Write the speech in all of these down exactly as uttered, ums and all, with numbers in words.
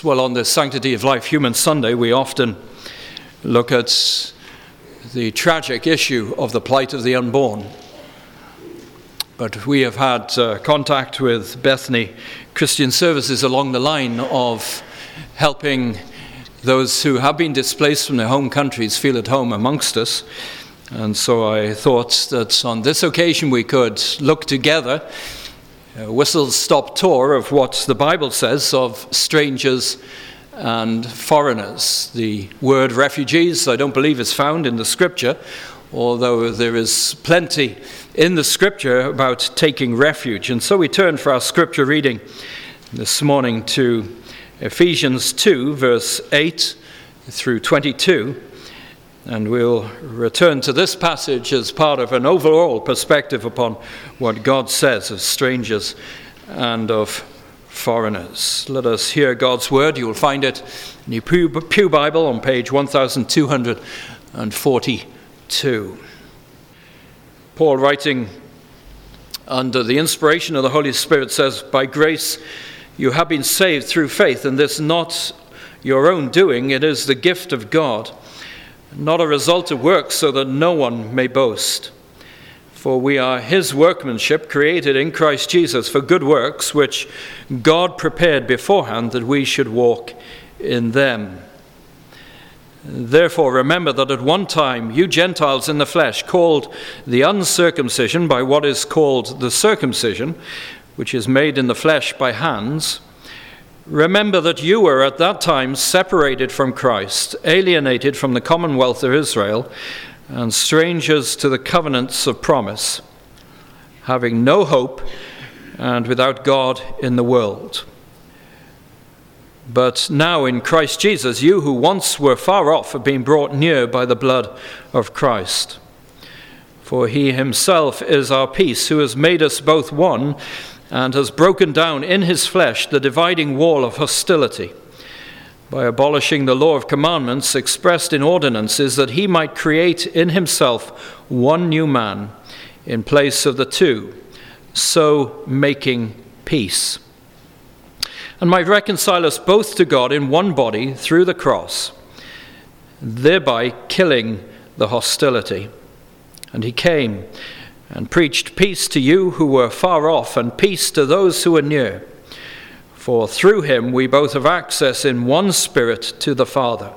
Well, on the Sanctity of Life Human Sunday, we often look at the tragic issue of the plight of the unborn. But we have had uh, contact with Bethany Christian Services along the line of helping those who have been displaced from their home countries feel at home amongst us. And so I thought that on this occasion we could look together a whistle-stop tour of what the Bible says of strangers and foreigners. The word refugees, I don't believe, is found in the Scripture, although there is plenty in the Scripture about taking refuge. And so we turn for our Scripture reading this morning to Ephesians two, verse eight through twenty-two. And we'll return to this passage as part of an overall perspective upon what God says of strangers and of foreigners. Let us hear God's word. You will find it in your Pew, Pew Bible on page one thousand two hundred forty-two. Paul, writing under the inspiration of the Holy Spirit, says, "By grace you have been saved through faith, and this not your own doing, it is the gift of God, not a result of works, so that no one may boast. For we are his workmanship, created in Christ Jesus for good works, which God prepared beforehand that we should walk in them. Therefore remember that at one time you Gentiles in the flesh, called the uncircumcision by what is called the circumcision, which is made in the flesh by hands, remember that you were at that time separated from Christ, alienated from the commonwealth of Israel, and strangers to the covenants of promise, having no hope and without God in the world. But now in Christ Jesus, you who once were far off have been brought near by the blood of Christ. For he himself is our peace, who has made us both one, and has broken down in his flesh the dividing wall of hostility, by abolishing the law of commandments expressed in ordinances, that he might create in himself one new man in place of the two, so making peace, and might reconcile us both to God in one body through the cross, thereby killing the hostility. And he came and preached peace to you who were far off, and peace to those who were near. For through him we both have access in one Spirit to the Father.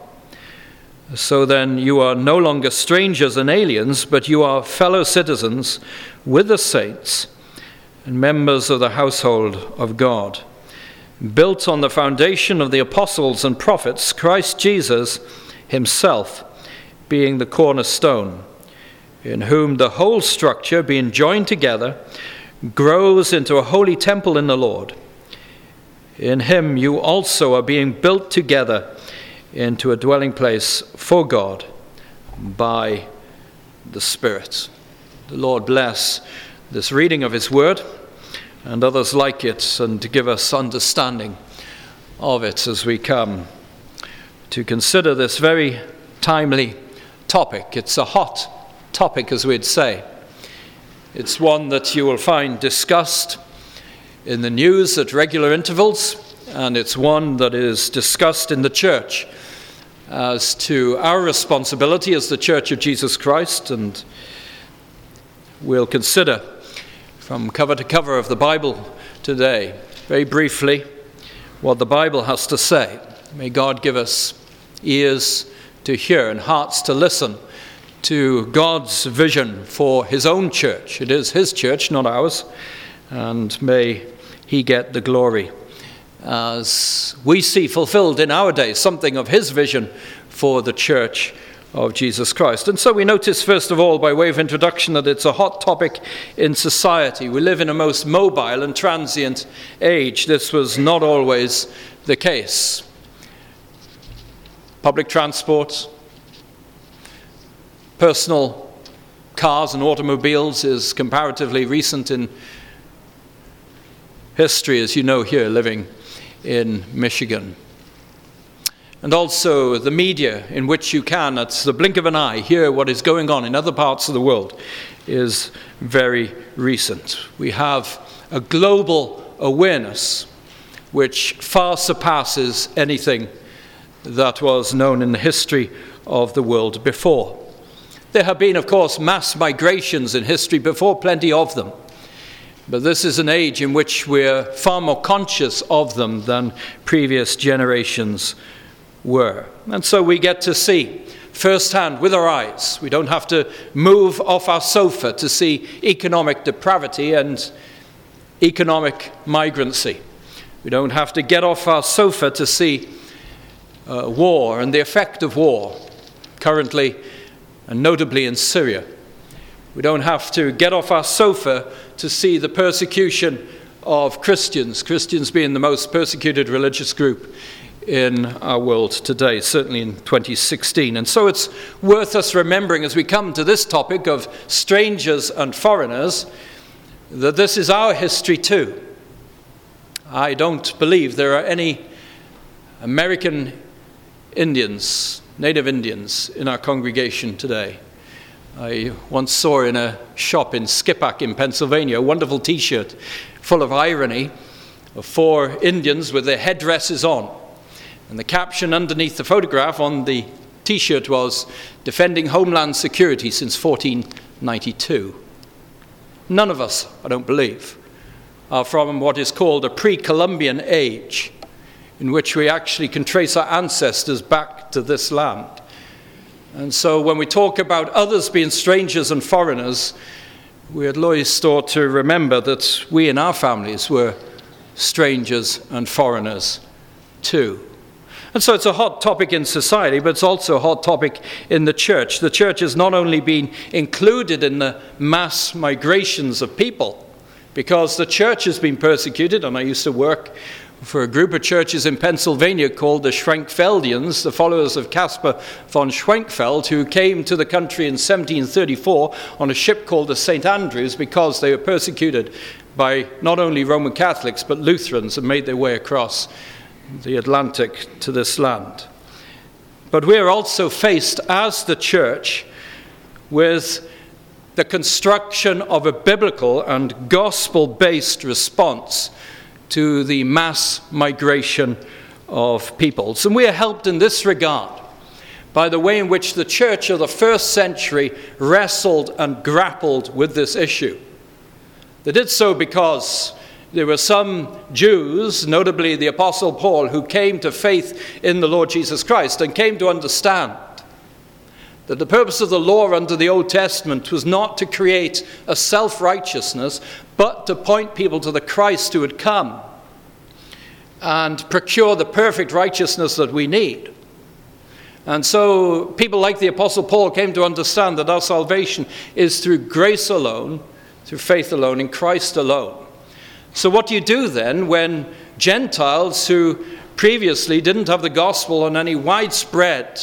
So then you are no longer strangers and aliens, but you are fellow citizens with the saints and members of the household of God, built on the foundation of the apostles and prophets, Christ Jesus himself being the cornerstone, in whom the whole structure, being joined together, grows into a holy temple in the Lord. In him you also are being built together into a dwelling place for God by the Spirit." The Lord bless this reading of his word and others like it, and to give us understanding of it as we come to consider this very timely topic. It's a hot topic, as we'd say. It's one that you will find discussed in the news at regular intervals, and it's one that is discussed in the church as to our responsibility as the Church of Jesus Christ. And we'll consider from cover to cover of the Bible today, very briefly, what the Bible has to say. May God give us ears to hear and hearts to listen to God's vision for his own church. It is his church, not ours, and may he get the glory as we see fulfilled in our day something of his vision for the church of Jesus Christ. And so we notice, first of all, by way of introduction, that it's a hot topic in society. We live in a most mobile and transient age. This was not always the case. Public transport, personal cars and automobiles is comparatively recent in history, as you know, here living in Michigan. And also the media, in which you can, at the blink of an eye, hear what is going on in other parts of the world, is very recent. We have a global awareness which far surpasses anything that was known in the history of the world before. There have been, of course, mass migrations in history before, plenty of them. But this is an age in which we're far more conscious of them than previous generations were. And so we get to see firsthand with our eyes. We don't have to move off our sofa to see economic depravity and economic migrancy. We don't have to get off our sofa to see uh, war and the effect of war, currently and notably in Syria. We don't have to get off our sofa to see the persecution of Christians, Christians being the most persecuted religious group in our world today, certainly in twenty sixteen. And so it's worth us remembering as we come to this topic of strangers and foreigners that this is our history too. I don't believe there are any American Indians, native Indians, in our congregation today. I once saw in a shop in Skippack in Pennsylvania a wonderful t-shirt full of irony of four Indians with their headdresses on. And the caption underneath the photograph on the t-shirt was, "Defending Homeland Security since fourteen ninety-two. None of us, I don't believe, are from what is called a pre-Columbian age, in which we actually can trace our ancestors back to this land. And so when we talk about others being strangers and foreigners, we at Lois Store to remember that we in our families were strangers and foreigners too. And so it's a hot topic in society, but it's also a hot topic in the church. The church has not only been included in the mass migrations of people, because the church has been persecuted, and I used to work for a group of churches in Pennsylvania called the Schwenkfeldians, the followers of Caspar von Schwenkfeld, who came to the country in seventeen thirty-four on a ship called the Saint Andrews because they were persecuted by not only Roman Catholics but Lutherans and made their way across the Atlantic to this land. But we are also faced as the church with the construction of a biblical and gospel-based response to the mass migration of peoples. And we are helped in this regard by the way in which the church of the first century wrestled and grappled with this issue. They did so because there were some Jews, notably the Apostle Paul, who came to faith in the Lord Jesus Christ and came to understand that the purpose of the law under the Old Testament was not to create a self-righteousness, but to point people to the Christ who had come and procure the perfect righteousness that we need. And so people like the Apostle Paul came to understand that our salvation is through grace alone, through faith alone, in Christ alone. So what do you do then when Gentiles who previously didn't have the gospel on any widespread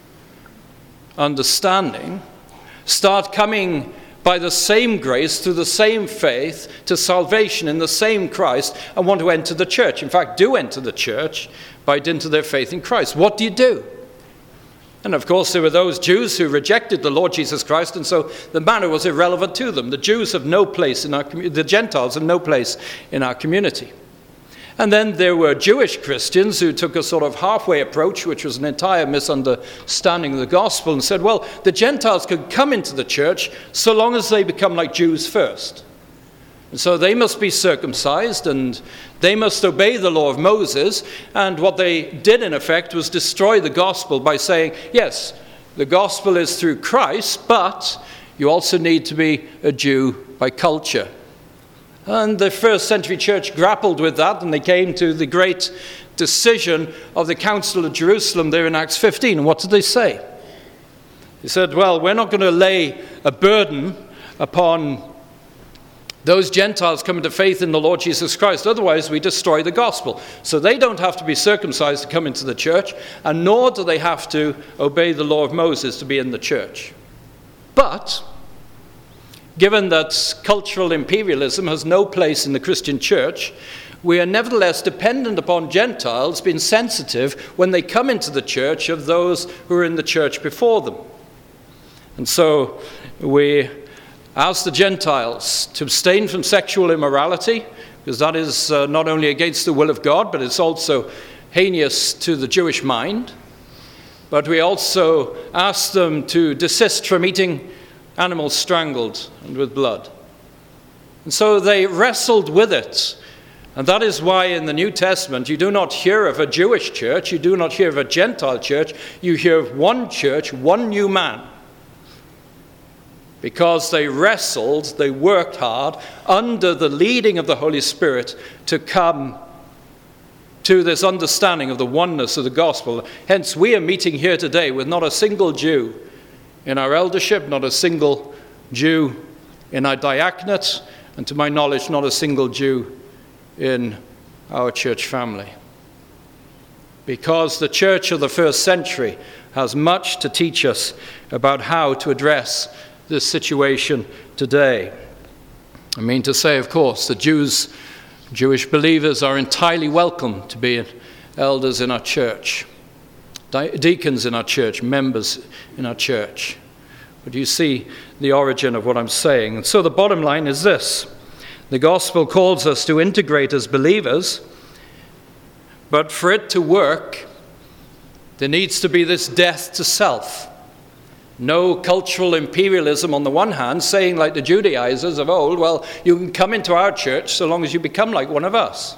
understanding start coming by the same grace, through the same faith, to salvation in the same Christ, and want to enter the church? In fact, do enter the church by dint of their faith in Christ. What do you do? And of course, there were those Jews who rejected the Lord Jesus Christ, and so the matter was irrelevant to them. The Jews have no place in our community. The Gentiles have no place in our community. And then there were Jewish Christians who took a sort of halfway approach, which was an entire misunderstanding of the gospel, and said, well, the Gentiles could come into the church so long as they become like Jews first. And so they must be circumcised, and they must obey the law of Moses. And what they did, in effect, was destroy the gospel by saying, yes, the gospel is through Christ, but you also need to be a Jew by culture. And the first century church grappled with that, and they came to the great decision of the Council of Jerusalem there in Acts fifteen. And what did they say? They said, well, we're not going to lay a burden upon those Gentiles coming to faith in the Lord Jesus Christ. Otherwise, we destroy the gospel. So they don't have to be circumcised to come into the church, and nor do they have to obey the law of Moses to be in the church. But given that cultural imperialism has no place in the Christian church, we are nevertheless dependent upon Gentiles being sensitive when they come into the church of those who are in the church before them. And so we ask the Gentiles to abstain from sexual immorality. because that is uh, not only against the will of God, but it's also heinous to the Jewish mind. But we also ask them to desist from eating animals strangled and with blood. And so they wrestled with it. And that is why in the New Testament you do not hear of a Jewish church, you do not hear of a Gentile church, you hear of one church, one new man. Because they wrestled, they worked hard under the leading of the Holy Spirit to come to this understanding of the oneness of the gospel. Hence, we are meeting here today with not a single Jew in our eldership, not a single Jew in our diaconate, and to my knowledge, not a single Jew in our church family. Because the church of the first century has much to teach us about how to address this situation today. I mean to say, of course, the Jews, Jewish believers are entirely welcome to be elders in our church, deacons in our church, members in our church. But you see the origin of what I'm saying. And so the bottom line is this. The gospel calls us to integrate as believers, but for it to work, there needs to be this death to self. No cultural imperialism on the one hand, saying like the Judaizers of old, well, you can come into our church so long as you become like one of us.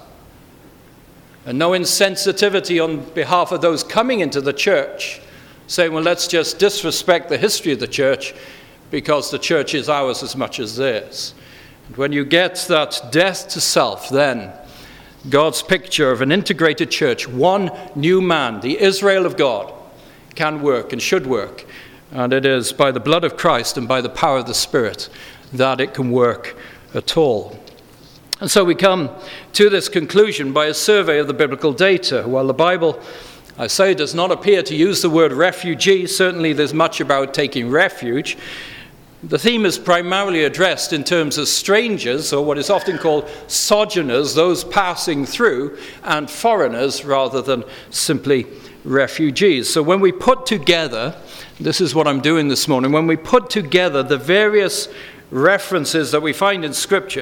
And no insensitivity on behalf of those coming into the church, saying, well, let's just disrespect the history of the church because the church is ours as much as theirs. And when you get that death to self, then God's picture of an integrated church, one new man, the Israel of God, can work and should work. And it is by the blood of Christ and by the power of the Spirit that it can work at all. And so we come to this conclusion by a survey of the biblical data. While the Bible, I say, does not appear to use the word refugee, certainly there's much about taking refuge. The theme is primarily addressed in terms of strangers, or what is often called sojourners, those passing through, and foreigners rather than simply refugees. So when we put together, this is what I'm doing this morning, when we put together the various references that we find in Scripture,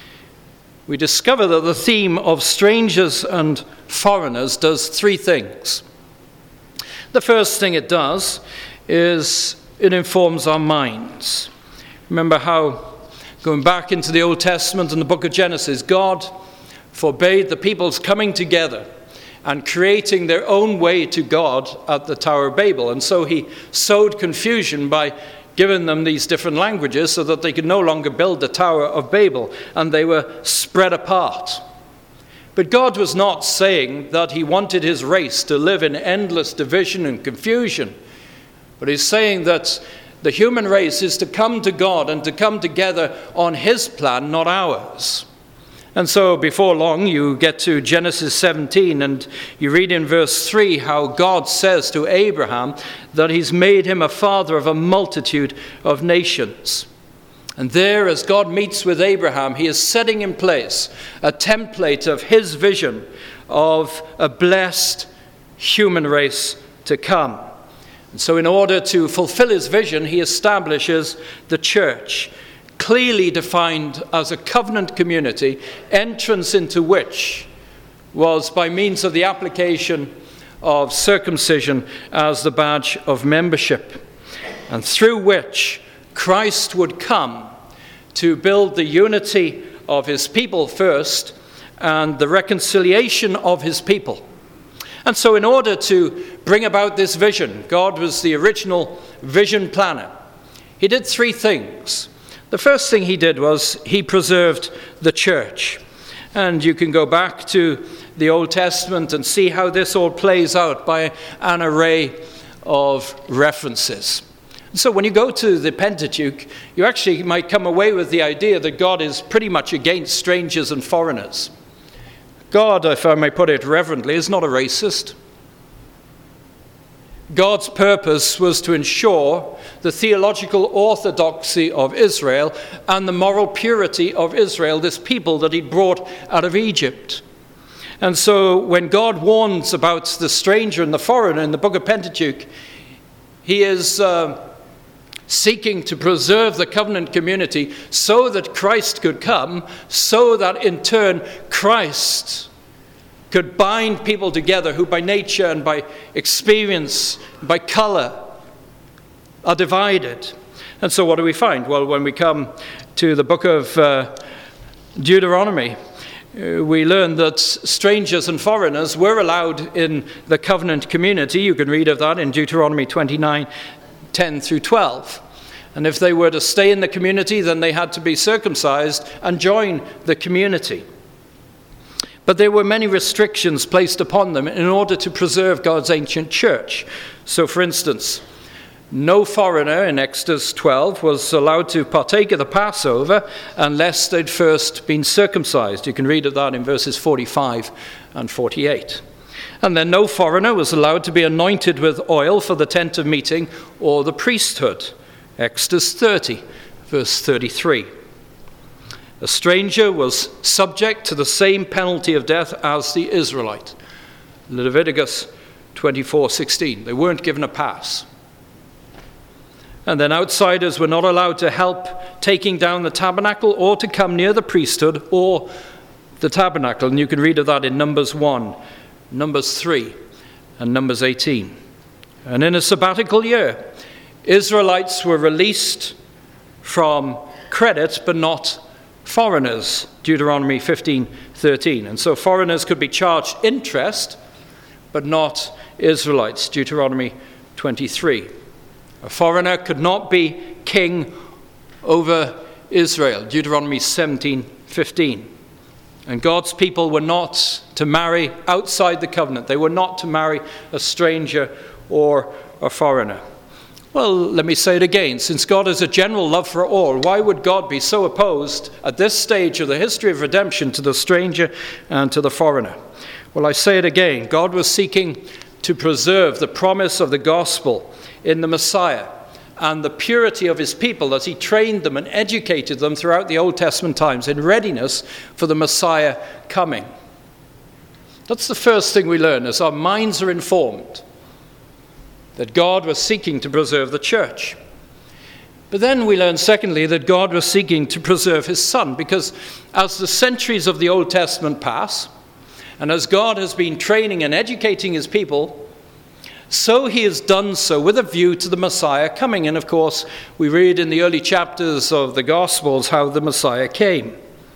we discover that the theme of strangers and foreigners does three things. The first thing it does is it informs our minds. Remember how, going back into the Old Testament and the book of Genesis, God forbade the people's coming together and creating their own way to God at the Tower of Babel. And so he sowed confusion by giving them these different languages so that they could no longer build the Tower of Babel, and they were spread apart. But God was not saying that he wanted his race to live in endless division and confusion. But he's saying that the human race is to come to God and to come together on his plan, not ours. And so before long you get to Genesis seventeen and you read in verse three how God says to Abraham that he's made him a father of a multitude of nations. And there, as God meets with Abraham, he is setting in place a template of his vision of a blessed human race to come. And so in order to fulfill his vision, he establishes the church, clearly defined as a covenant community, entrance into which was by means of the application of circumcision as the badge of membership, and through which Christ would come to build the unity of his people first and the reconciliation of his people. And so in order to bring about this vision, God was the original vision planner. He did three things. The first thing he did was he preserved the church. And you can go back to the Old Testament and see how this all plays out by an array of references. So when you go to the Pentateuch, you actually might come away with the idea that God is pretty much against strangers and foreigners. God, if I may put it reverently, is not a racist. God's purpose was to ensure the theological orthodoxy of Israel and the moral purity of Israel, this people that he'd brought out of Egypt. And so when God warns about the stranger and the foreigner in the book of Pentateuch, he is uh, seeking to preserve the covenant community so that Christ could come, so that in turn Christ could bind people together who by nature and by experience, by color, are divided. And so what do we find? Well, when we come to the book of uh, Deuteronomy, uh, we learn that strangers and foreigners were allowed in the covenant community. You can read of that in Deuteronomy twenty-nine, ten through twelve. And if they were to stay in the community, then they had to be circumcised and join the community. But there were many restrictions placed upon them in order to preserve God's ancient church. So, for instance, no foreigner in Exodus twelve was allowed to partake of the Passover unless they'd first been circumcised. You can read of that in verses forty-five and forty-eight. And then no foreigner was allowed to be anointed with oil for the tent of meeting or the priesthood. Exodus thirty, verse thirty-three. A stranger was subject to the same penalty of death as the Israelite. Leviticus twenty-four sixteen. They weren't given a pass. And then outsiders were not allowed to help taking down the tabernacle or to come near the priesthood or the tabernacle. And you can read of that in Numbers one, Numbers three, and Numbers eighteen. And in a sabbatical year, Israelites were released from credit, but not foreigners, Deuteronomy fifteen thirteen. And so foreigners could be charged interest, but not Israelites, Deuteronomy twenty-three. A foreigner could not be king over Israel, Deuteronomy seventeen fifteen. And God's people were not to marry outside the covenant. They were not to marry a stranger or a foreigner. Well, let me say it again. Since God has a general love for all, why would God be so opposed at this stage of the history of redemption to the stranger and to the foreigner? Well, I say it again. God was seeking to preserve the promise of the gospel in the Messiah and the purity of his people as he trained them and educated them throughout the Old Testament times in readiness for the Messiah coming. That's the first thing we learn as our minds are informed, that God was seeking to preserve the church. But then we learn, secondly, that God was seeking to preserve his Son, because as the centuries of the Old Testament pass, and as God has been training and educating his people, so he has done so with a view to the Messiah coming. And of course, we read in the early chapters of the Gospels how the Messiah came.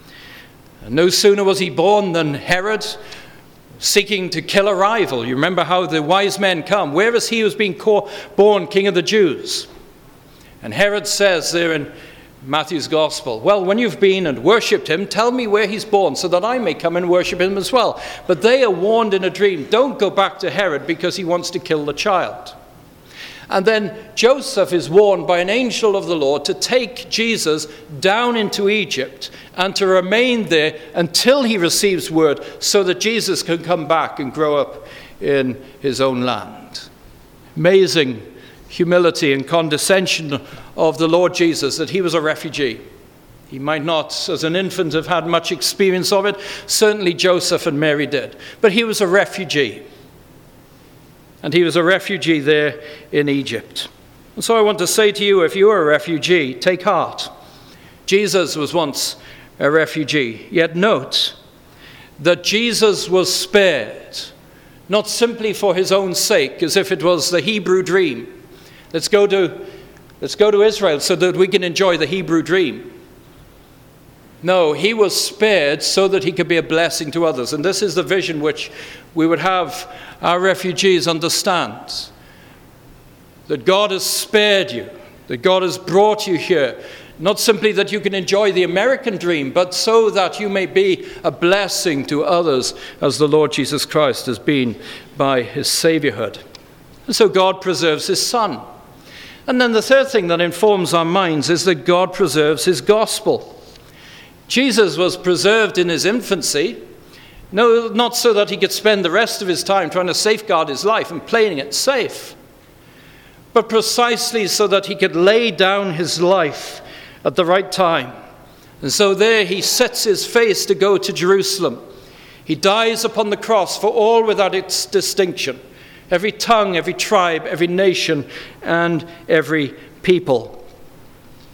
And no sooner was he born than Herod, seeking to kill a rival. You remember how the wise men come. Where is he who's been born King of the Jews? And Herod says there in Matthew's Gospel, well, when you've been and worshipped him, tell me where he's born so that I may come and worship him as well. But they are warned in a dream, don't go back to Herod because he wants to kill the child. And then Joseph is warned by an angel of the Lord to take Jesus down into Egypt and to remain there until he receives word so that Jesus can come back and grow up in his own land. Amazing humility and condescension of the Lord Jesus, that he was a refugee. He might not, as an infant, have had much experience of it. Certainly Joseph and Mary did. But he was a refugee. And he was a refugee there in Egypt. And so I want to say to you, if you are a refugee, take heart. Jesus was once a refugee. Yet note that Jesus was spared, not simply for his own sake, as if it was the Hebrew dream. Let's go to, let's go to Israel so that we can enjoy the Hebrew dream. No, he was spared so that he could be a blessing to others. And this is the vision which we would have our refugees understand. That God has spared you, that God has brought you here, not simply that you can enjoy the American dream, but so that you may be a blessing to others as the Lord Jesus Christ has been by his Saviorhood. And so God preserves his Son. And then the third thing that informs our minds is that God preserves his gospel. Jesus was preserved in his infancy, no, not so that he could spend the rest of his time trying to safeguard his life and playing it safe, but precisely so that he could lay down his life at the right time. And so there he sets his face to go to Jerusalem. He dies upon the cross for all without its distinction. Every tongue, every tribe, every nation, and every people.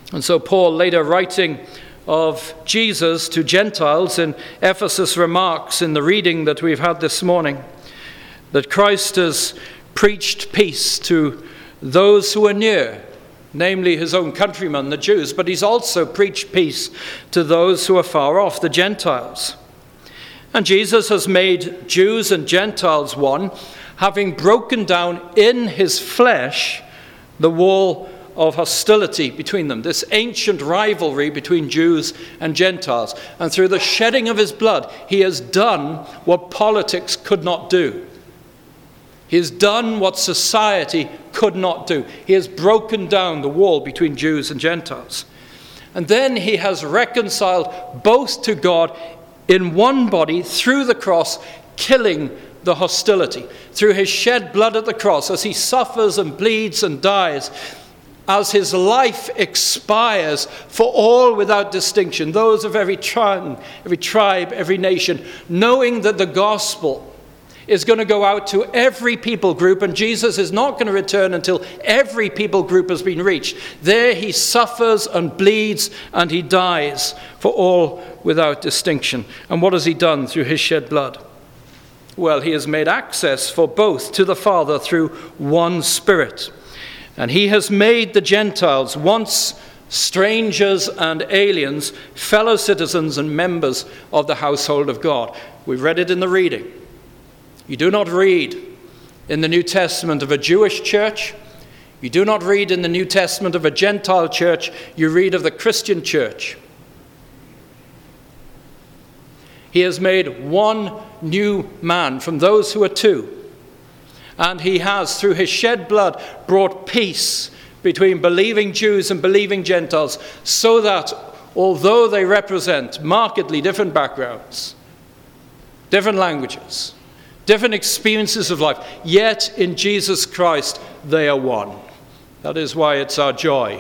And so Paul, later writing of Jesus to Gentiles in Ephesus, remarks in the reading that we've had this morning that Christ has preached peace to those who are near, namely his own countrymen, the Jews, but he's also preached peace to those who are far off, the Gentiles. And Jesus has made Jews and Gentiles one, having broken down in his flesh the wall of hostility between them, this ancient rivalry between Jews and Gentiles. And through the shedding of his blood, he has done what politics could not do. He has done what society could not do. He has broken down the wall between Jews and Gentiles. And then he has reconciled both to God in one body through the cross, killing the hostility. Through his shed blood at the cross, as he suffers and bleeds and dies, as his life expires for all without distinction, those of every tribe, every tribe, every nation, knowing that the gospel is going to go out to every people group, and Jesus is not going to return until every people group has been reached. There he suffers and bleeds and he dies for all without distinction. And what has he done through his shed blood? Well, he has made access for both to the Father through one Spirit. And he has made the Gentiles, once strangers and aliens, fellow citizens and members of the household of God. We read it in the reading. You do not read in the New Testament of a Jewish church. You do not read in the New Testament of a Gentile church. You read of the Christian church. He has made one new man from those who are two. And he has, through his shed blood, brought peace between believing Jews and believing Gentiles, so that although they represent markedly different backgrounds, different languages, different experiences of life, yet in Jesus Christ they are one. That is why it's our joy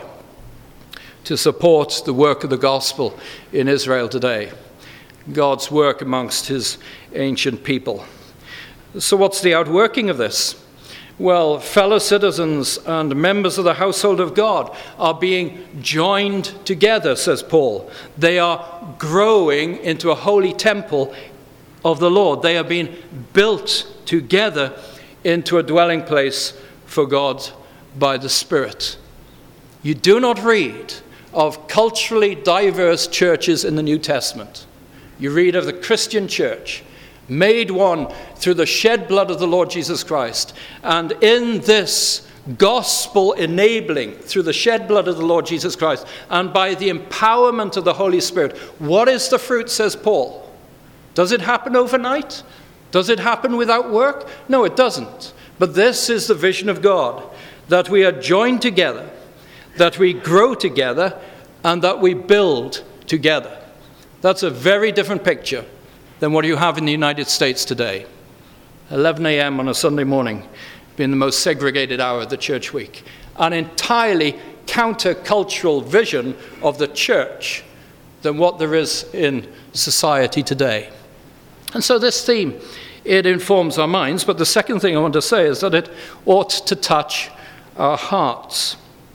to support the work of the gospel in Israel today, God's work amongst his ancient people. So what's the outworking of this? Well, fellow citizens and members of the household of God are being joined together, says Paul. They are growing into a holy temple of the Lord. They are being built together into a dwelling place for God by the Spirit. You do not read of culturally diverse churches in the New Testament. You read of the Christian church, made one through the shed blood of the Lord Jesus Christ. And in this gospel enabling, through the shed blood of the Lord Jesus Christ, and by the empowerment of the Holy Spirit, what is the fruit, says Paul? Does it happen overnight? Does it happen without work? No, it doesn't. But this is the vision of God, that we are joined together, that we grow together, and that we build together. That's a very different picture than what you have in the United States today. eleven a.m. on a Sunday morning being the most segregated hour of the church week. An entirely countercultural vision of the church than what there is in society today. And so this theme, it informs our minds, but the second thing I want to say is that it ought to touch our hearts.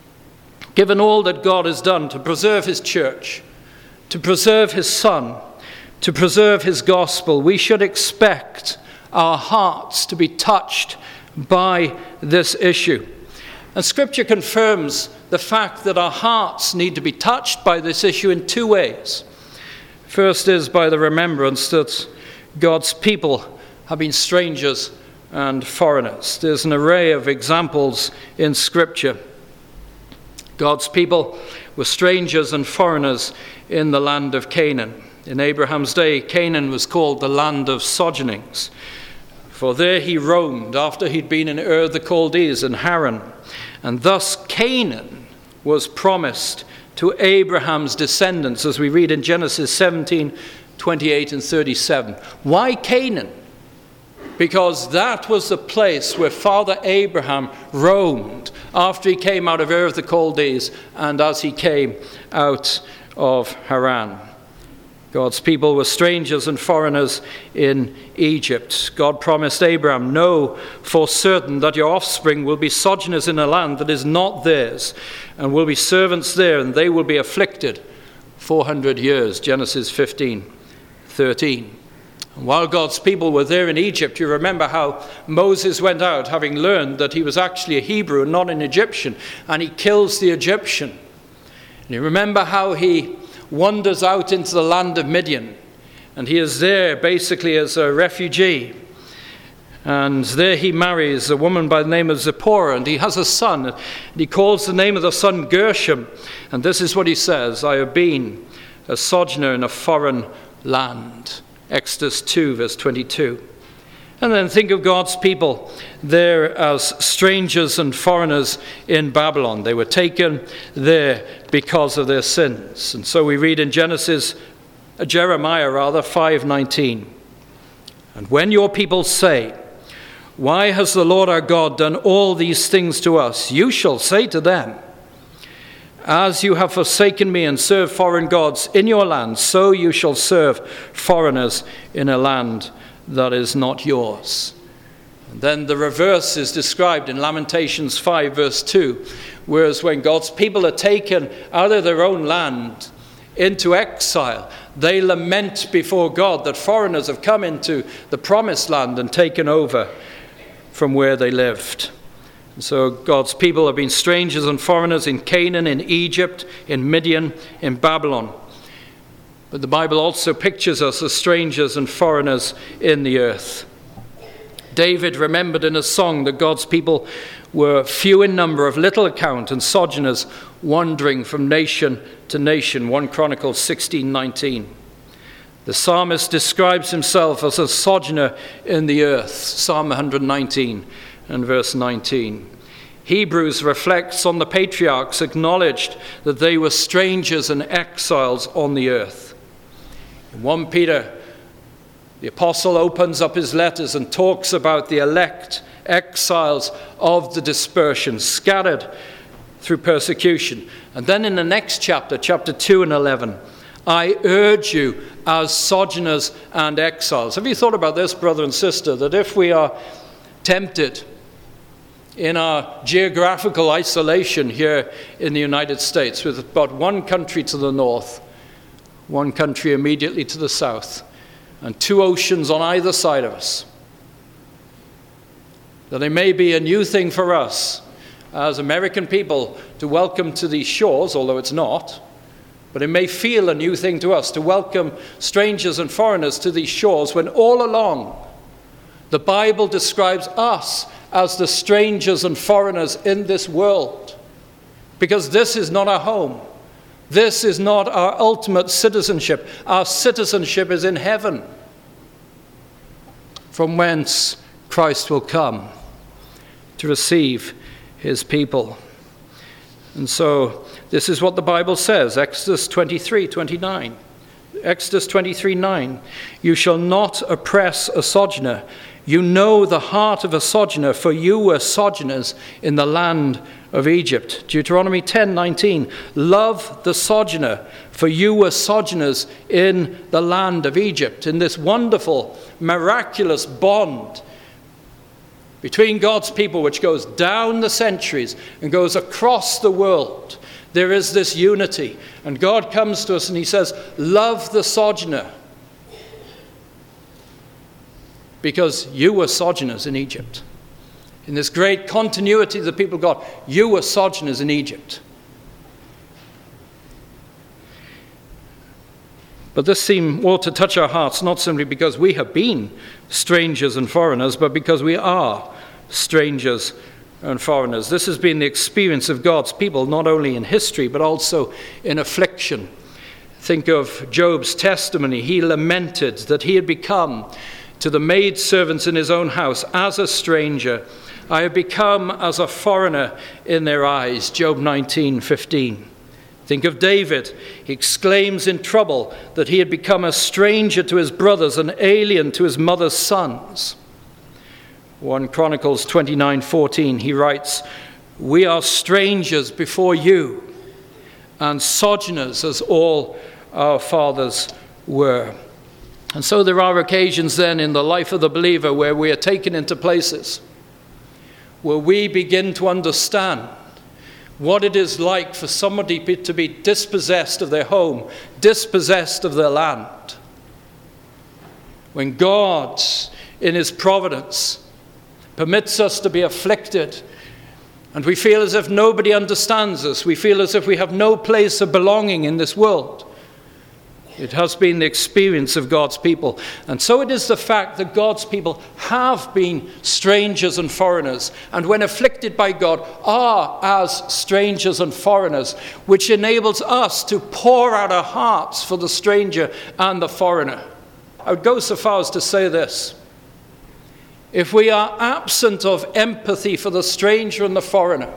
Given all that God has done to preserve his church, to preserve his Son, to preserve his gospel, we should expect our hearts to be touched by this issue. And Scripture confirms the fact that our hearts need to be touched by this issue in two ways. First is by the remembrance that God's people have been strangers and foreigners. There's an array of examples in Scripture. God's people were strangers and foreigners in the land of Canaan. In Abraham's day, Canaan was called the land of sojournings, for there he roamed after he'd been in Ur the Chaldees and Haran. And thus Canaan was promised to Abraham's descendants, as we read in Genesis seventeen, twenty-eight and thirty-seven. Why Canaan? Because that was the place where Father Abraham roamed after he came out of Ur of the Chaldees and as he came out of Haran. God's people were strangers and foreigners in Egypt. God promised Abraham, "Know for certain that your offspring will be sojourners in a land that is not theirs, and will be servants there, and they will be afflicted four hundred years." Genesis fifteen thirteen. And while God's people were there in Egypt, you remember how Moses went out, having learned that he was actually a Hebrew and not an Egyptian, and he kills the Egyptian. And you remember how he wanders out into the land of Midian, and he is there basically as a refugee. And there he marries a woman by the name of Zipporah, and he has a son, and he calls the name of the son Gershom. And this is what he says: "I have been a sojourner in a foreign land." Exodus two, verse twenty-two. And then think of God's people there as strangers and foreigners in Babylon. They were taken there because of their sins. And so we read in Genesis, uh, Jeremiah rather, five nineteen. "And when your people say, 'Why has the Lord our God done all these things to us?' you shall say to them, 'As you have forsaken me and served foreign gods in your land, so you shall serve foreigners in a land that is not yours.'" And then the reverse is described in Lamentations five, verse two, whereas when God's people are taken out of their own land into exile, they lament before God that foreigners have come into the promised land and taken over from where they lived. And so God's people have been strangers and foreigners in Canaan, in Egypt, in Midian, in Babylon. But the Bible also pictures us as strangers and foreigners in the earth. David remembered in a song that God's people were few in number, of little account, and sojourners wandering from nation to nation. First Chronicles sixteen nineteen. The psalmist describes himself as a sojourner in the earth. Psalm one nineteen and verse nineteen. Hebrews reflects on the patriarchs, acknowledged that they were strangers and exiles on the earth. In First Peter, the apostle opens up his letters and talks about the elect, exiles of the dispersion, scattered through persecution. And then in the next chapter, chapter two and eleven, "I urge you as sojourners and exiles." Have you thought about this, brother and sister, that if we are tempted in our geographical isolation here in the United States, with about one country to the north, one country immediately to the south, and two oceans on either side of us, that it may be a new thing for us as American people to welcome to these shores, although it's not, but it may feel a new thing to us to welcome strangers and foreigners to these shores, when all along the Bible describes us as the strangers and foreigners in this world, because this is not our home. This is not our ultimate citizenship. Our citizenship is in heaven, from whence Christ will come to receive his people. And so this is what the Bible says, Exodus twenty-three twenty-nine. Exodus twenty-three nine. "You shall not oppress a sojourner. You know the heart of a sojourner, for you were sojourners in the land of Egypt." Deuteronomy ten nineteen. "Love the sojourner, for you were sojourners in the land of Egypt." In this wonderful, miraculous bond between God's people, which goes down the centuries and goes across the world, there is this unity. And God comes to us and he says, "Love the sojourner, because you were sojourners in Egypt." In this great continuity of the people of God, you were sojourners in Egypt. But this theme ought to touch our hearts, not simply because we have been strangers and foreigners, but because we are strangers and foreigners. This has been the experience of God's people, not only in history, but also in affliction. Think of Job's testimony. He lamented that he had become, to the maidservants in his own house, as a stranger. "I have become as a foreigner in their eyes." Job nineteen fifteen. Think of David. He exclaims in trouble that he had become a stranger to his brothers, an alien to his mother's sons. First Chronicles twenty-nine fourteen, he writes, "We are strangers before you, and sojourners as all our fathers were. And so there are occasions then in the life of the believer where we are taken into places where we begin to understand what it is like for somebody to be dispossessed of their home, dispossessed of their land. When God, in his providence, permits us to be afflicted, and we feel as if nobody understands us, we feel as if we have no place of belonging in this world. It has been the experience of God's people. And so it is the fact that God's people have been strangers and foreigners, and when afflicted by God, are as strangers and foreigners, which enables us to pour out our hearts for the stranger and the foreigner. I would go so far as to say this: if we are absent of empathy for the stranger and the foreigner,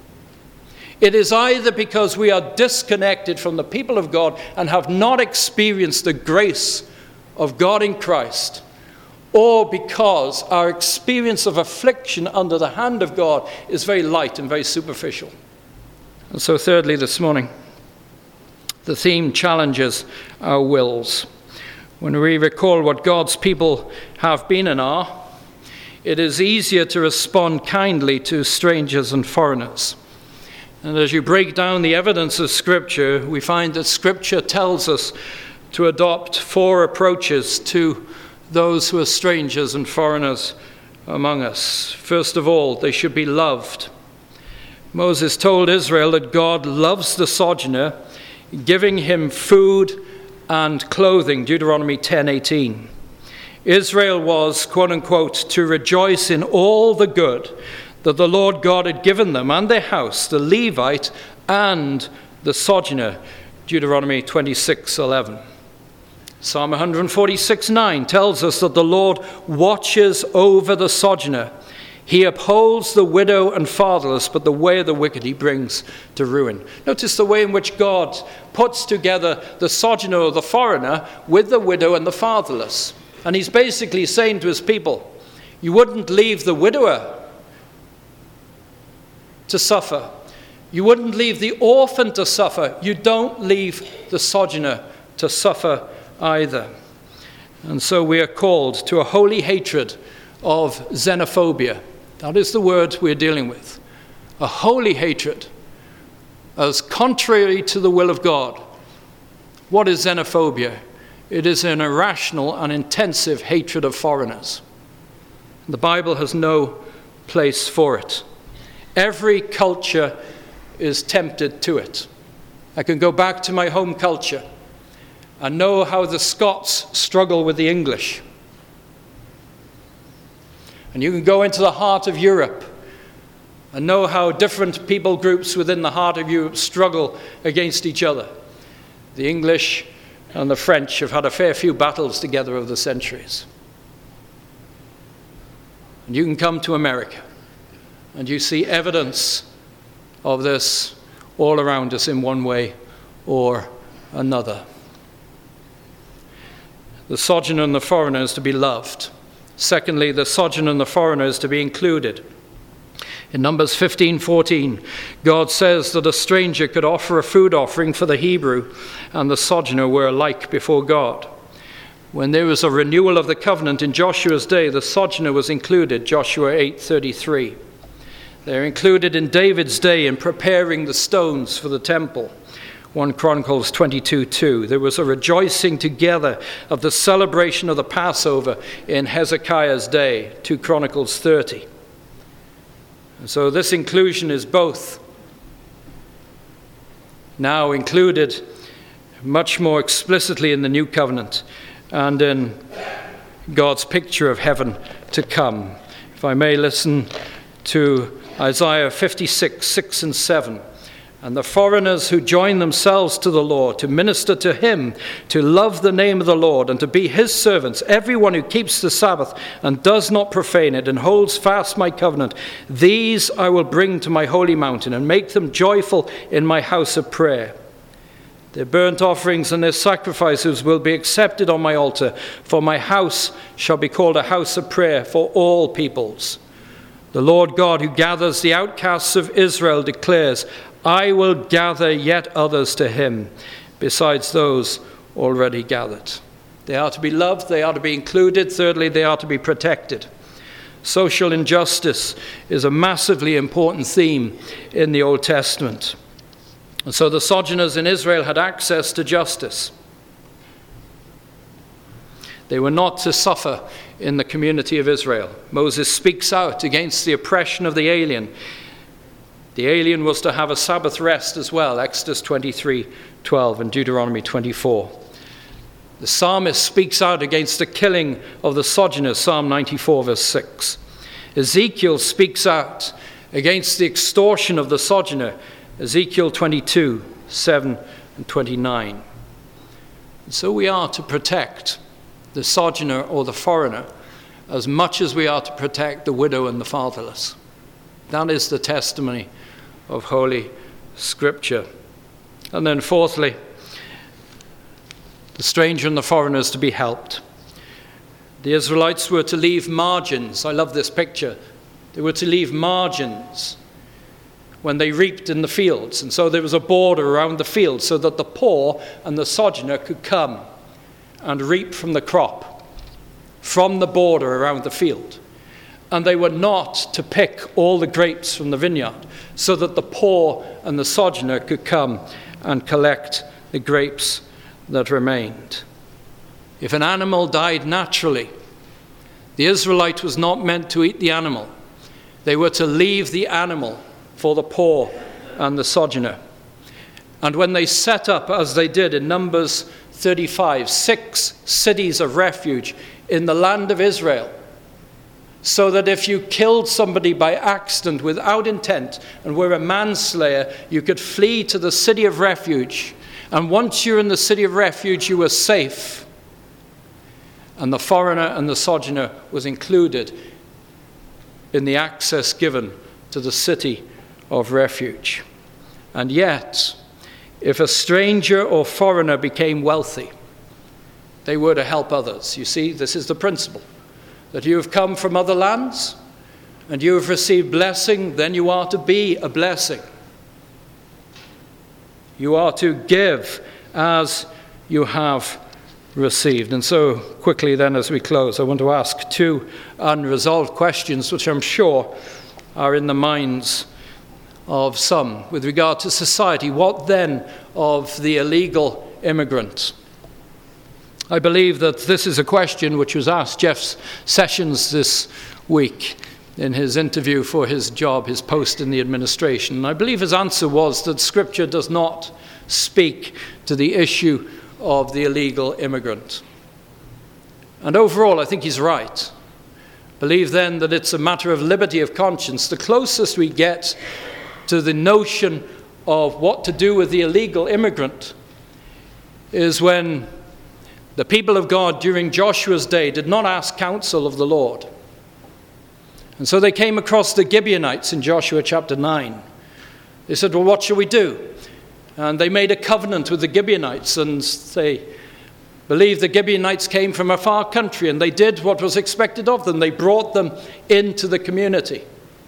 it is either because we are disconnected from the people of God and have not experienced the grace of God in Christ, or because our experience of affliction under the hand of God is very light and very superficial. And so thirdly, this morning, the theme challenges our wills. When we recall what God's people have been and are, it is easier to respond kindly to strangers and foreigners. And as you break down the evidence of Scripture, we find that Scripture tells us to adopt four approaches to those who are strangers and foreigners among us. First of all, they should be loved. Moses told Israel that God loves the sojourner, giving him food and clothing, Deuteronomy ten eighteen. Israel was, quote-unquote, to rejoice in all the good that the Lord God had given them and their house, the Levite and the sojourner, Deuteronomy twenty-six eleven. Psalm one forty-six nine tells us that the Lord watches over the sojourner. He upholds the widow and fatherless, but the way of the wicked he brings to ruin. Notice the way in which God puts together the sojourner or the foreigner with the widow and the fatherless. And he's basically saying to his people, you wouldn't leave the widower to suffer. You wouldn't leave the orphan to suffer. You don't leave the sojourner to suffer either. And so we are called to a holy hatred of xenophobia. That is the word we're dealing with. A holy hatred as contrary to the will of God. What is xenophobia? It is an irrational and intensive hatred of foreigners. The Bible has no place for it. Every culture is tempted to it. I can go back to my home culture and know how the Scots struggle with the English. And you can go into the heart of Europe and know how different people groups within the heart of Europe struggle against each other. The English and the French have had a fair few battles together over the centuries. And you can come to America and you see evidence of this all around us in one way or another. The sojourner and the foreigner is to be loved. Secondly, the sojourner and the foreigner is to be included. In Numbers fifteen fourteen, God says that a stranger could offer a food offering for the Hebrew, and the sojourner were alike before God. When there was a renewal of the covenant in Joshua's day, the sojourner was included, Joshua eight thirty-three. They're included in David's day in preparing the stones for the temple, First Chronicles twenty-two two. There was a rejoicing together of the celebration of the Passover in Hezekiah's day, Second Chronicles thirty. And so this inclusion is both now included much more explicitly in the New Covenant and in God's picture of heaven to come. If I may listen to Isaiah fifty-six, six and seven. And the foreigners who join themselves to the Lord, to minister to him, to love the name of the Lord, and to be his servants, everyone who keeps the Sabbath and does not profane it and holds fast my covenant, these I will bring to my holy mountain and make them joyful in my house of prayer. Their burnt offerings and their sacrifices will be accepted on my altar, for my house shall be called a house of prayer for all peoples. The Lord God who gathers the outcasts of Israel declares, I will gather yet others to him, besides those already gathered. They are to be loved, they are to be included. Thirdly, they are to be protected. Social injustice is a massively important theme in the Old Testament. And so the sojourners in Israel had access to justice. They were not to suffer in the community of Israel. Moses speaks out against the oppression of the alien. The alien was to have a Sabbath rest as well, Exodus twenty-three twelve and Deuteronomy twenty-four. The psalmist speaks out against the killing of the sojourners, Psalm ninety-four, verse six. Ezekiel speaks out against the extortion of the sojourner, Ezekiel twenty-two, seven and twenty-nine. And so we are to protect the sojourner or the foreigner as much as we are to protect the widow and the fatherless. That is the testimony of Holy Scripture. And then fourthly, the stranger and the foreigner is to be helped. The Israelites were to leave margins. I love this picture. They were to leave margins when they reaped in the fields. And so there was a border around the field so that the poor and the sojourner could come and reap from the crop, from the border around the field. And they were not to pick all the grapes from the vineyard, so that the poor and the sojourner could come and collect the grapes that remained. If an animal died naturally, the Israelite was not meant to eat the animal. They were to leave the animal for the poor and the sojourner. And when they set up, as they did in Numbers thirty-five, six cities of refuge in the land of Israel, so that if you killed somebody by accident without intent and were a manslayer, you could flee to the city of refuge. And once you're in the city of refuge, you were safe. And the foreigner and the sojourner was included in the access given to the city of refuge. And yet, if a stranger or foreigner became wealthy, they were to help others. You see, this is the principle. That you have come from other lands and you have received blessing, then you are to be a blessing. You are to give as you have received. And so quickly then as we close, I want to ask two unresolved questions which I'm sure are in the minds of some with regard to society. What then of the illegal immigrant? I believe that this is a question which was asked Jeff Sessions this week in his interview for his job, his post in the administration. And I believe his answer was that Scripture does not speak to the issue of the illegal immigrant. And overall, I think he's right. Believe then that it's a matter of liberty of conscience. The closest we get to the notion of what to do with the illegal immigrant is when the people of God during Joshua's day did not ask counsel of the Lord. And so they came across the Gibeonites in Joshua chapter nine. They said, well, what shall we do? And they made a covenant with the Gibeonites, and they believed the Gibeonites came from a far country, and they did what was expected of them. They brought them into the community.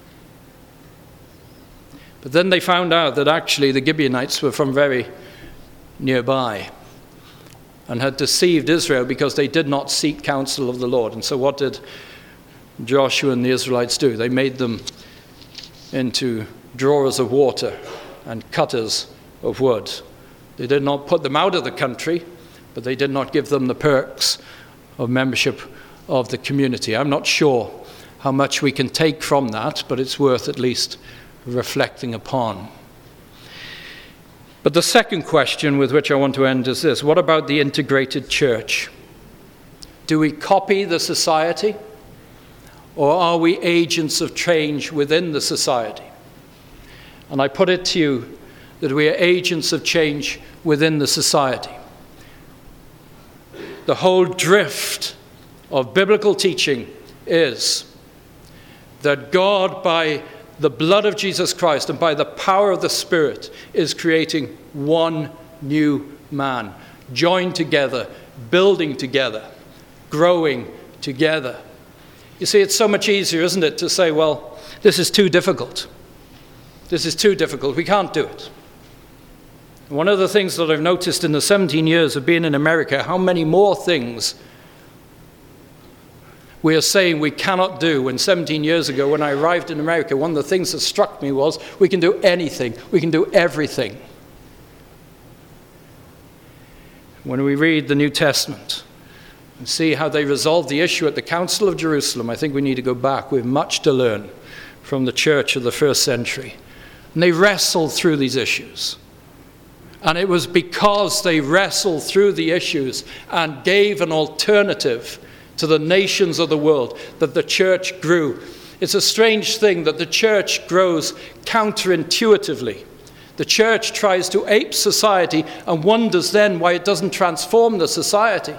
But then they found out that actually the Gibeonites were from very nearby and had deceived Israel because they did not seek counsel of the Lord. And so what did Joshua and the Israelites do? They made them into drawers of water and cutters of wood. They did not put them out of the country, but they did not give them the perks of membership of the community. I'm not sure how much we can take from that, but it's worth at least reflecting upon. But the second question with which I want to end is this: what about the integrated church? Do we copy the society, or are we agents of change within the society? And I put it to you that we are agents of change within the society. The whole drift of biblical teaching is that God, by the blood of Jesus Christ and by the power of the Spirit, is creating one new man, joined together, building together, growing together. You see, it's so much easier, isn't it, to say, well, this is too difficult. This is too difficult. We can't do it. One of the things that I've noticed in the seventeen years of being in America, how many more things we are saying we cannot do. When seventeen years ago, when I arrived in America, one of the things that struck me was we can do anything, we can do everything. When we read the New Testament and see how they resolved the issue at the Council of Jerusalem, I think we need to go back. We have much to learn from the church of the first century. And they wrestled through these issues. And it was because they wrestled through the issues and gave an alternative to the nations of the world that the church grew. It's a strange thing that the church grows counterintuitively. The church tries to ape society and wonders then why it doesn't transform the society.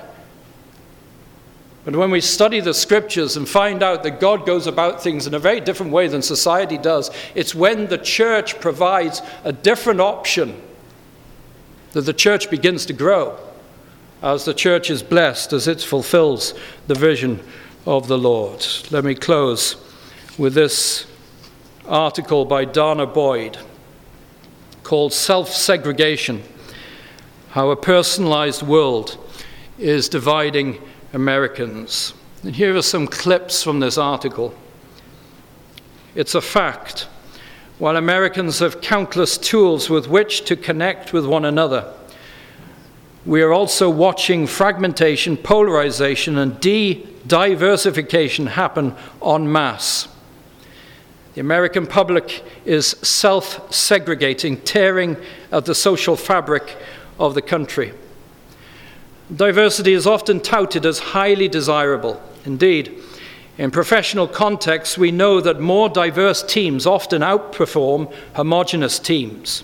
But when we study the scriptures and find out that God goes about things in a very different way than society does, it's when the church provides a different option that the church begins to grow, as the church is blessed, as it fulfills the vision of the Lord. Let me close with this article by Dana Boyd called Self-Segregation: How a Personalized World is Dividing Americans. And here are some clips from this article. It's a fact. While Americans have countless tools with which to connect with one another, we are also watching fragmentation, polarization, and de-diversification happen en masse. The American public is self-segregating, tearing at the social fabric of the country. Diversity is often touted as highly desirable. Indeed, in professional contexts, we know that more diverse teams often outperform homogeneous teams.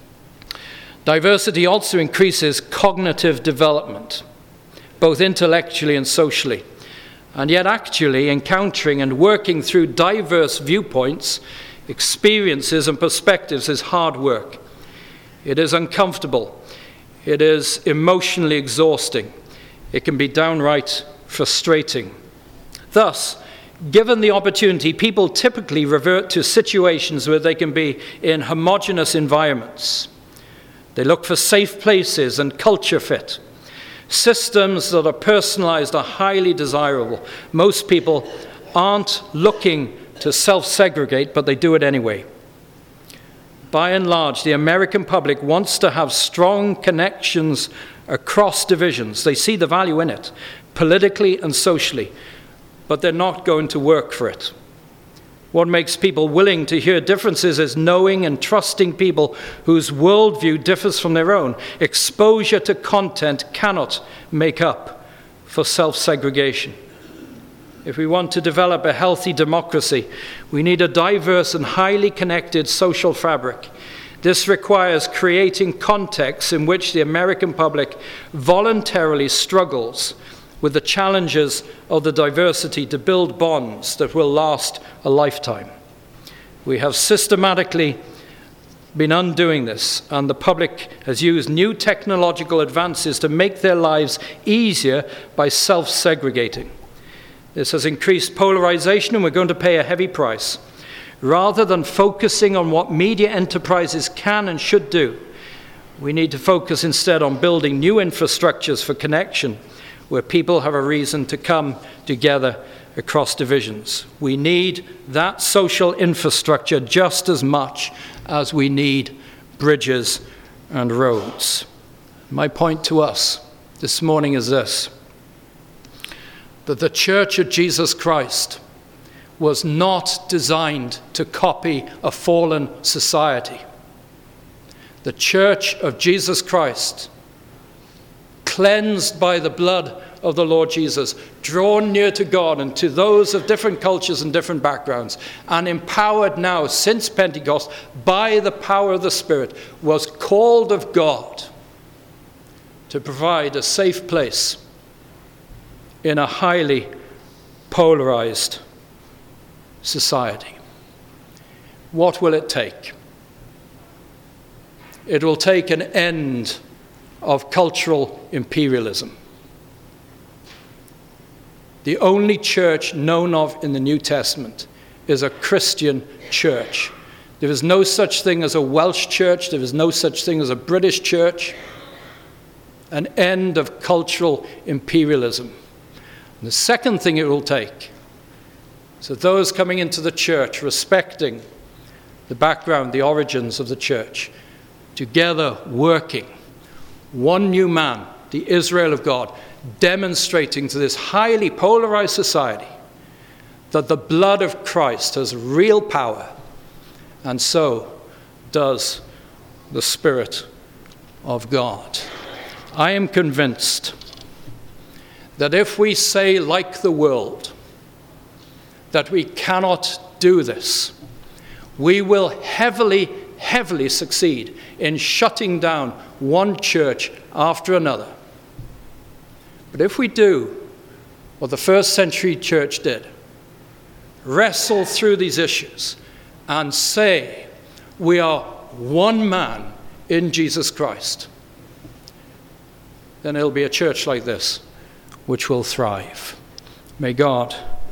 Diversity also increases cognitive development, both intellectually and socially. And yet actually encountering and working through diverse viewpoints, experiences, and perspectives is hard work. It is uncomfortable. It is emotionally exhausting. It can be downright frustrating. Thus, given the opportunity, people typically revert to situations where they can be in homogeneous environments. They look for safe places and culture fit. Systems that are personalized are highly desirable. Most people aren't looking to self-segregate, but they do it anyway. By and large, the American public wants to have strong connections across divisions. They see the value in it, politically and socially, but they're not going to work for it. What makes people willing to hear differences is knowing and trusting people whose worldview differs from their own. Exposure to content cannot make up for self-segregation. If we want to develop a healthy democracy, we need a diverse and highly connected social fabric. This requires creating contexts in which the American public voluntarily struggles with the challenges of the diversity to build bonds that will last a lifetime. We have systematically been undoing this, and the public has used new technological advances to make their lives easier by self-segregating. This has increased polarization, and we're going to pay a heavy price. Rather than focusing on what media enterprises can and should do, we need to focus instead on building new infrastructures for connection, where people have a reason to come together across divisions. We need that social infrastructure just as much as we need bridges and roads. My point to us this morning is this: that the Church of Jesus Christ was not designed to copy a fallen society. The Church of Jesus Christ, cleansed by the blood of the Lord Jesus, drawn near to God and to those of different cultures and different backgrounds, and empowered now since Pentecost by the power of the Spirit, was called of God to provide a safe place in a highly polarized society. What will it take? It will take an end of cultural imperialism. The only church known of in the New Testament is a Christian church There is no such thing as a Welsh church. There is no such thing as a British church. An end of cultural imperialism. And the second thing it will take is that those coming into the church, respecting the background, the origins of the church, together working, one new man, the Israel of God, demonstrating to this highly polarized society that the blood of Christ has real power, and so does the Spirit of God. I am convinced that if we say, like the world, that we cannot do this, we will heavily, heavily succeed in shutting down one church after another. But if we do what the first century church did, wrestle through these issues and say we are one man in Jesus Christ, then it'll be a church like this which will thrive. May God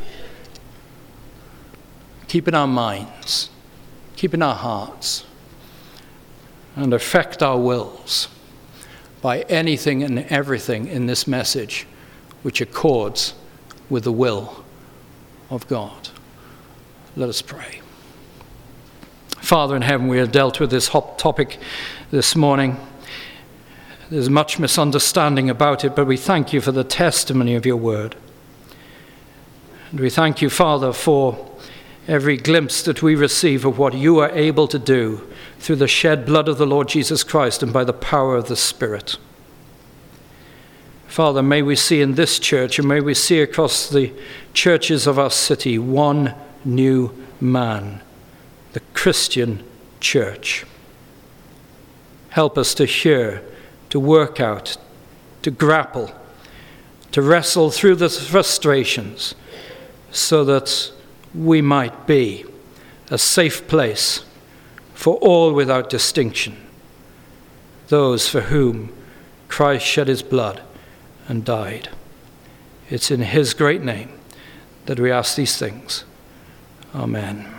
keep in our minds, keep in our hearts, and affect our wills by anything and everything in this message which accords with the will of God. Let us pray. Father in heaven, we have dealt with this hot topic this morning. There's much misunderstanding about it, but we thank you for the testimony of your word. And we thank you, Father, for every glimpse that we receive of what you are able to do through the shed blood of the Lord Jesus Christ and by the power of the Spirit. Father, may we see in this church, and may we see across the churches of our city, one new man, the Christian church. Help us to hear, to work out, to grapple, to wrestle through the frustrations, so that we might be a safe place for all without distinction, those for whom Christ shed his blood and died. It's in his great name that we ask these things. Amen.